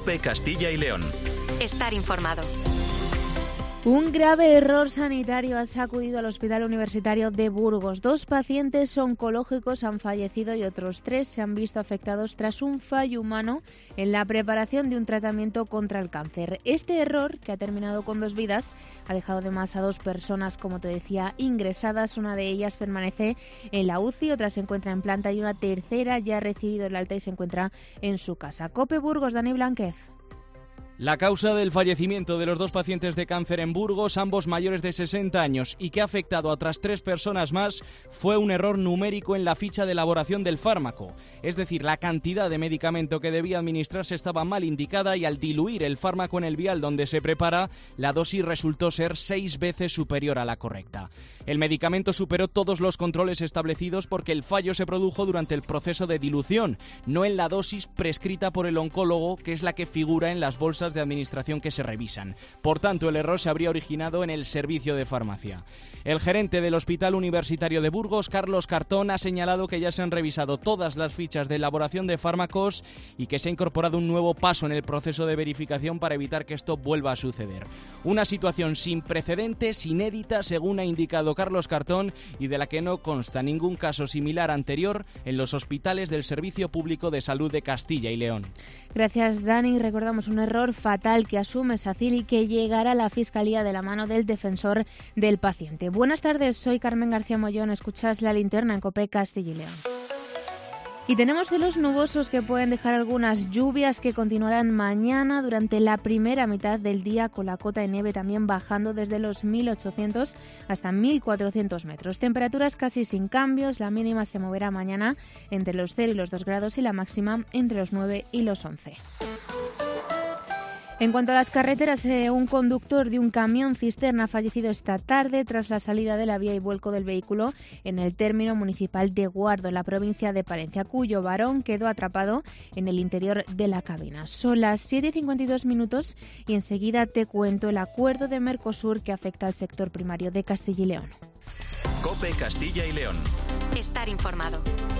COPE Castilla y León. Estar informado. Un grave error sanitario ha sacudido al Hospital Universitario de Burgos. 2 pacientes oncológicos han fallecido y otros 3 se han visto afectados tras un fallo humano en la preparación de un tratamiento contra el cáncer. Este error, que ha terminado con 2 vidas, ha dejado además a 2 personas, como te decía, ingresadas. Una de ellas permanece en la UCI, otra se encuentra en planta y una tercera ya ha recibido el alta y se encuentra en su casa. COPE Burgos, Dani Blanquez. La causa del fallecimiento de los 2 pacientes de cáncer en Burgos, ambos mayores de 60 años y que ha afectado a otras 3 personas más, fue un error numérico en la ficha de elaboración del fármaco. Es decir, la cantidad de medicamento que debía administrarse estaba mal indicada y al diluir el fármaco en el vial donde se prepara, la dosis resultó ser 6 veces superior a la correcta. El medicamento superó todos los controles establecidos porque el fallo se produjo durante el proceso de dilución, no en la dosis prescrita por el oncólogo, que es la que figura en las bolsas de administración que se revisan. Por tanto, el error se habría originado en el servicio de farmacia. El gerente del Hospital Universitario de Burgos, Carlos Cartón, ha señalado que ya se han revisado todas las fichas de elaboración de fármacos y que se ha incorporado un nuevo paso en el proceso de verificación para evitar que esto vuelva a suceder. Una situación sin precedentes, inédita, según ha indicado Carlos Cartón, y de la que no consta ningún caso similar anterior en los hospitales del Servicio Público de Salud de Castilla y León. Gracias, Dani. Recordamos un error fatal que asume SACIL y que llegará a la Fiscalía de la mano del defensor del paciente. Buenas tardes, soy Carmen García Mollón. Escuchas La Linterna en COPE Castilla y León. Y tenemos cielos nubosos que pueden dejar algunas lluvias que continuarán mañana durante la primera mitad del día, con la cota de nieve también bajando desde los 1.800 hasta 1.400 metros. Temperaturas casi sin cambios, la mínima se moverá mañana entre los 0 y los 2 grados y la máxima entre los 9 y los 11. En cuanto a las carreteras, un conductor de un camión cisterna ha fallecido esta tarde tras la salida de la vía y vuelco del vehículo en el término municipal de Guardo, en la provincia de Palencia, cuyo varón quedó atrapado en el interior de la cabina. Son las 7:52 minutos y enseguida te cuento el acuerdo de Mercosur que afecta al sector primario de Castilla y León. COPE Castilla y León. Estar informado.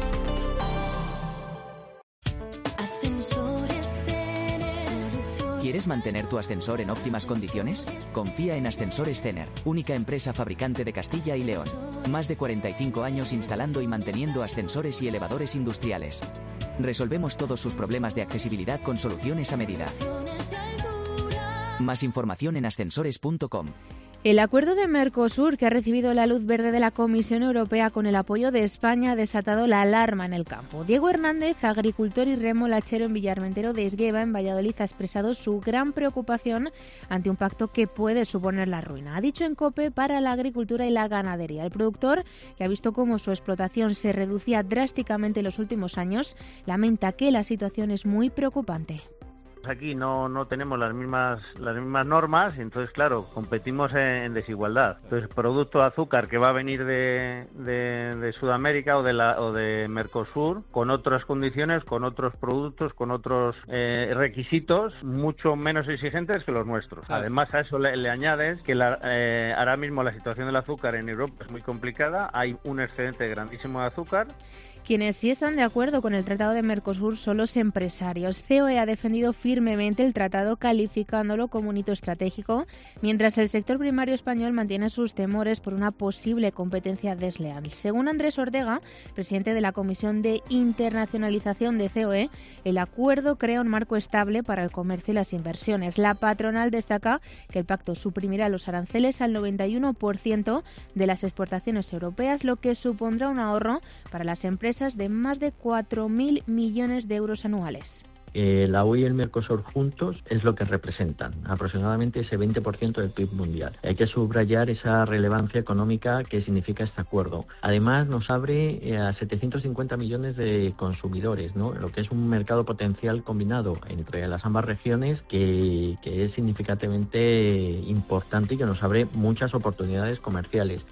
¿Quieres mantener tu ascensor en óptimas condiciones? Confía en Ascensores Cener, única empresa fabricante de Castilla y León. Más de 45 años instalando y manteniendo ascensores y elevadores industriales. Resolvemos todos sus problemas de accesibilidad con soluciones a medida. Más información en ascensores.com. El acuerdo de Mercosur, que ha recibido la luz verde de la Comisión Europea con el apoyo de España, ha desatado la alarma en el campo. Diego Hernández, agricultor y remolachero en Villarmentero de Esgueva, en Valladolid, ha expresado su gran preocupación ante un pacto que puede suponer la ruina. Ha dicho en COPE para la agricultura y la ganadería. El productor, que ha visto cómo su explotación se reducía drásticamente en los últimos años, lamenta que la situación es muy preocupante. Aquí no tenemos las mismas normas, entonces claro, competimos en desigualdad. Entonces, producto de azúcar que va a venir de Sudamérica o de Mercosur, con otras condiciones, con otros productos, con otros requisitos mucho menos exigentes que los nuestros. Además, a eso le añades que ahora mismo la situación del azúcar en Europa es muy complicada, hay un excedente grandísimo de azúcar. Quienes sí están de acuerdo con el Tratado de Mercosur son los empresarios. COE ha defendido firmemente el tratado, calificándolo como un hito estratégico, mientras el sector primario español mantiene sus temores por una posible competencia desleal. Según Andrés Ortega, presidente de la Comisión de Internacionalización de COE, el acuerdo crea un marco estable para el comercio y las inversiones. La patronal destaca que el pacto suprimirá los aranceles al 91% de las exportaciones europeas, lo que supondrá un ahorro para las empresas de más de 4.000 millones de euros anuales. La UE y el Mercosur juntos es lo que representan, aproximadamente ese 20% del PIB mundial. Hay que subrayar esa relevancia económica que significa este acuerdo. Además, nos abre a 750 millones de consumidores, ¿no? Lo que es un mercado potencial combinado entre las ambas regiones que es significativamente importante y que nos abre muchas oportunidades comerciales.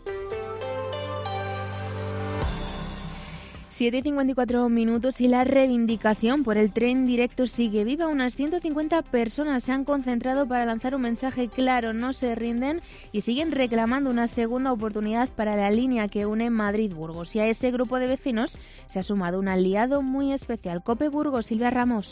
7:54 minutos y la reivindicación por el tren directo sigue viva. Unas 150 personas se han concentrado para lanzar un mensaje claro: no se rinden y siguen reclamando una segunda oportunidad para la línea que une Madrid-Burgos. Y a ese grupo de vecinos se ha sumado un aliado muy especial. COPE Burgos, Silvia Ramos.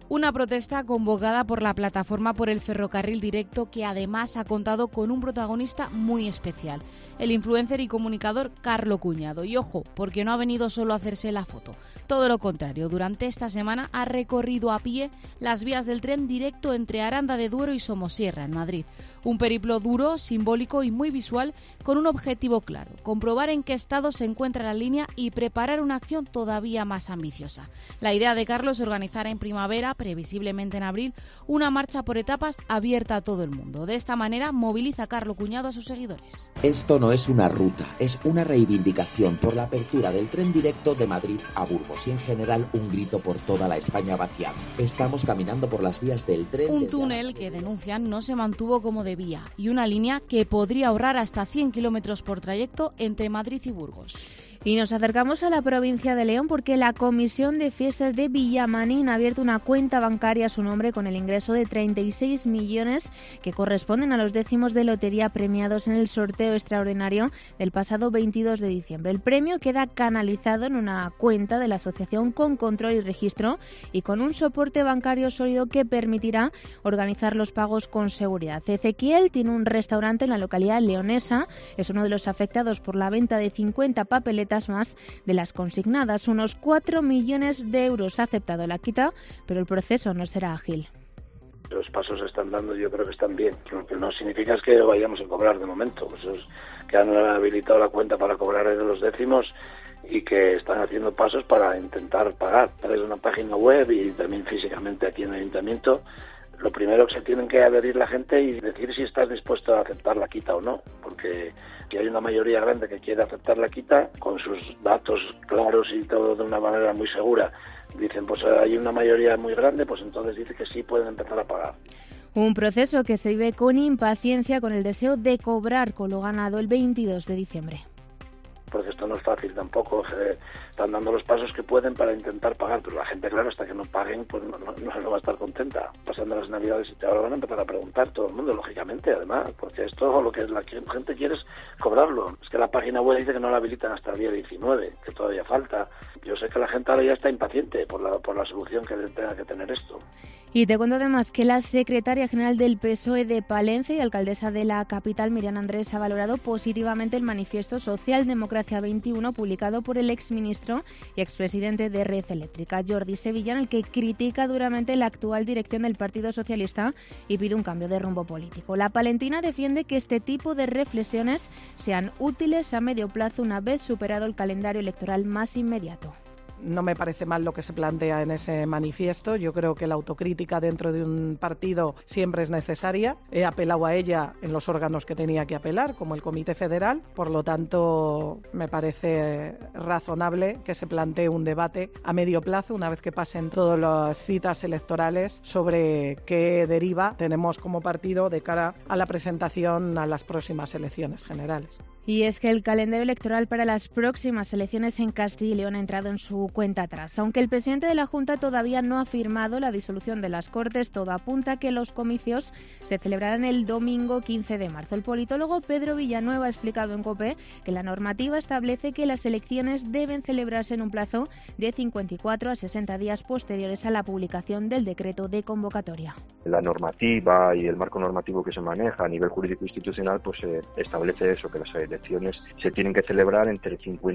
Una protesta convocada por la Plataforma por el Ferrocarril Directo, que además ha contado con un protagonista muy especial, el influencer y comunicador Carlo Cuñado. Y ojo, porque no ha venido solo a hacerse la foto. Todo lo contrario, durante esta semana ha recorrido a pie las vías del tren directo entre Aranda de Duero y Somosierra, en Madrid. Un periplo duro, simbólico y muy visual, con un objetivo claro: comprobar en qué estado se encuentra la línea y preparar una acción todavía más ambiciosa. La idea de Carlos es organizar en primavera, previsiblemente en abril, una marcha por etapas abierta a todo el mundo. De esta manera moviliza Carlo Cuñado a sus seguidores. Esto no es una ruta, es una reivindicación por la apertura del tren directo de Madrid a Burgos y en general un grito por toda la España vaciada. Estamos caminando por las vías del tren. Un túnel que denuncian no se mantuvo como debía y una línea que podría ahorrar hasta 100 kilómetros por trayecto entre Madrid y Burgos. Y nos acercamos a la provincia de León porque la Comisión de Fiestas de Villamanín ha abierto una cuenta bancaria a su nombre con el ingreso de 36 millones que corresponden a los décimos de lotería premiados en el sorteo extraordinario del pasado 22 de diciembre. El premio queda canalizado en una cuenta de la Asociación con control y registro y con un soporte bancario sólido que permitirá organizar los pagos con seguridad. Ezequiel tiene un restaurante en la localidad leonesa, es uno de los afectados por la venta de 50 papeletas más de las consignadas. Unos 4 millones de euros ha aceptado la quita, pero el proceso no será ágil. Los pasos se están dando, yo creo que están bien. Lo que no significa es que vayamos a cobrar de momento. Pues es que han habilitado la cuenta para cobrar de los décimos y que están haciendo pasos para intentar pagar. A través de una página web y también físicamente aquí en el ayuntamiento. Lo primero que se tienen que adherir la gente y decir si estás dispuesto a aceptar la quita o no, porque si hay una mayoría grande que quiere aceptar la quita, con sus datos claros y todo de una manera muy segura, dicen pues hay una mayoría muy grande, pues entonces dice que sí pueden empezar a pagar. Un proceso que se vive con impaciencia, con el deseo de cobrar con lo ganado el 22 de diciembre. Porque esto no es fácil tampoco, están dando los pasos que pueden para intentar pagar, pero la gente, claro, hasta que no paguen, pues no va a estar contenta. Pasando las Navidades y ahora van a empezar a preguntar todo el mundo, lógicamente, además, porque esto lo que la gente quiere es cobrarlo. Es que la página web dice que no la habilitan hasta el día 19, que todavía falta. Yo sé que la gente ahora ya está impaciente por la solución que tenga que tener esto. Y te cuento además que la secretaria general del PSOE de Palencia y alcaldesa de la capital, Miriam Andrés, ha valorado positivamente el manifiesto Socialdemocracia 21 publicado por el exministro y expresidente de Red Eléctrica, Jordi Sevilla, en el que critica duramente la actual dirección del Partido Socialista y pide un cambio de rumbo político. La palentina defiende que este tipo de reflexiones sean útiles a medio plazo una vez superado el calendario electoral más inmediato. No me parece mal lo que se plantea en ese manifiesto. Yo creo que la autocrítica dentro de un partido siempre es necesaria. He apelado a ella en los órganos que tenía que apelar, como el Comité Federal. Por lo tanto, me parece razonable que se plantee un debate a medio plazo, una vez que pasen todas las citas electorales, sobre qué deriva tenemos como partido de cara a la presentación a las próximas elecciones generales. Y es que el calendario electoral para las próximas elecciones en Castilla y León ha entrado en su cuenta atrás. Aunque el presidente de la Junta todavía no ha firmado la disolución de las Cortes, todo apunta a que los comicios se celebrarán el domingo 15 de marzo. El politólogo Pedro Villanueva ha explicado en COPE que la normativa establece que las elecciones deben celebrarse en un plazo de 54 a 60 días posteriores a la publicación del decreto de convocatoria. La normativa y el marco normativo que se maneja a nivel jurídico institucional pues establece eso, que las elecciones se tienen que celebrar entre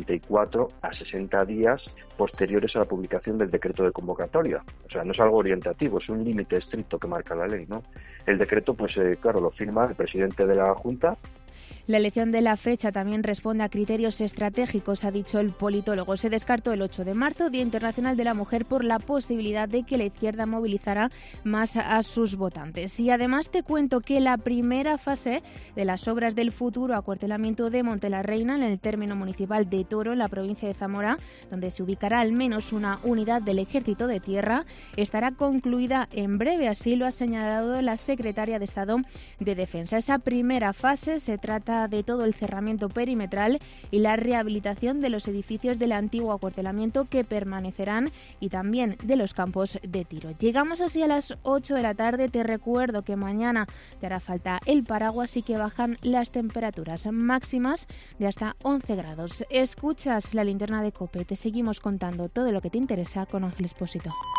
54 a 60 días posteriores a la publicación del decreto de convocatoria. O sea, no es algo orientativo, es un límite estricto que marca la ley, ¿no? El decreto, pues claro, lo firma el presidente de la Junta. La elección de la fecha también responde a criterios estratégicos, ha dicho el politólogo. Se descartó el 8 de marzo, Día Internacional de la Mujer, por la posibilidad de que la izquierda movilizara más a sus votantes. Y además te cuento que la primera fase de las obras del futuro acuartelamiento de Montelarreina, en el término municipal de Toro, en la provincia de Zamora, donde se ubicará al menos una unidad del Ejército de Tierra, estará concluida en breve. Así lo ha señalado la secretaria de Estado de Defensa. Esa primera fase se trata de todo el cerramiento perimetral y la rehabilitación de los edificios del antiguo acuartelamiento que permanecerán y también de los campos de tiro. Llegamos así a las 8 de la tarde. Te recuerdo que mañana te hará falta el paraguas y que bajan las temperaturas máximas de hasta 11 grados. Escuchas la linterna de COPE. Te seguimos contando todo lo que te interesa con Ángel Expósito.